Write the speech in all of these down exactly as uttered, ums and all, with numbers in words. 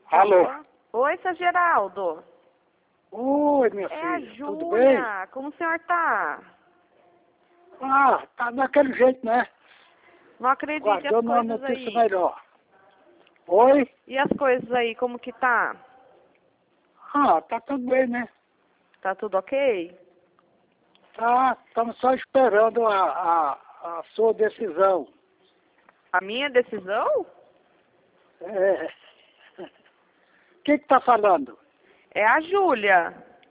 Alô? Oi, seu Geraldo. Oi, minha É a filha, tudo bem? Júlia. Como o senhor tá? Ah, tá daquele jeito, né? Não acredite, as Guardando uma coisas notícia aí. melhor. Oi? E as coisas aí, como que tá? Ah, tá tudo bem, né? Tá tudo ok? Tá, estamos só esperando a, a, a sua decisão. A minha decisão? É. O que que tá falando? É a Júlia.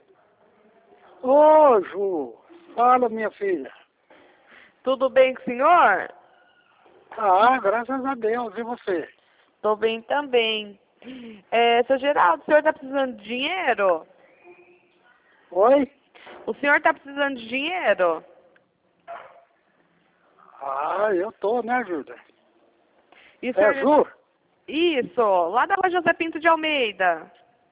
Ô, Ju, fala, minha filha. Tudo bem com o senhor? Ah, graças a Deus, e você? Tô bem também. É, seu Geraldo, o senhor tá precisando de dinheiro? Oi? O senhor tá precisando de dinheiro? Ah, eu tô, né, Júlia? E o É, senhor... Ju? Isso, lá da rua José Pinto de Almeida.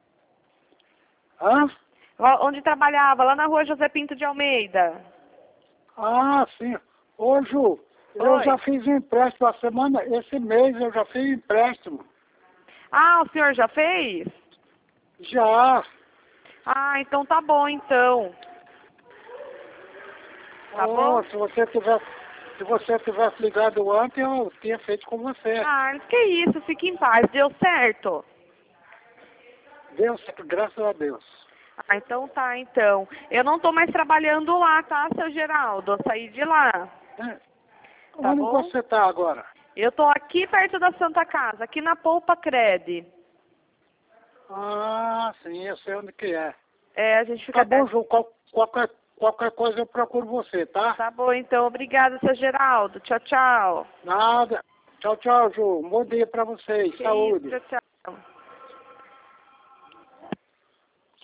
Hã? Lá onde trabalhava, lá na rua José Pinto de Almeida. Ah, sim. Ô, Ju, eu Oi. já fiz um empréstimo a semana, esse mês eu já fiz empréstimo. Ah, o senhor já fez? Já. Ah, então tá bom, então. Tá Oh, bom? se você tivesse, se você tivesse ligado antes, eu tinha feito com você. Ah, que isso, fique em paz, deu certo? Deus, graças a Deus. Ah, então tá, então. Eu não tô mais trabalhando lá, tá, seu Geraldo? Eu saí de lá, É. tá Onde bom? você está agora? Eu tô aqui perto da Santa Casa, aqui na Poupa Cred. Ah, sim, eu sei onde que é. É, a gente Tá fica... bom, Ju, qual- qualquer, qualquer coisa eu procuro você, tá? Tá bom, então. Obrigada, seu Geraldo. Tchau, tchau. Nada. Tchau, tchau, Ju. Um bom dia pra vocês. Que isso, Saúde. tchau, tchau.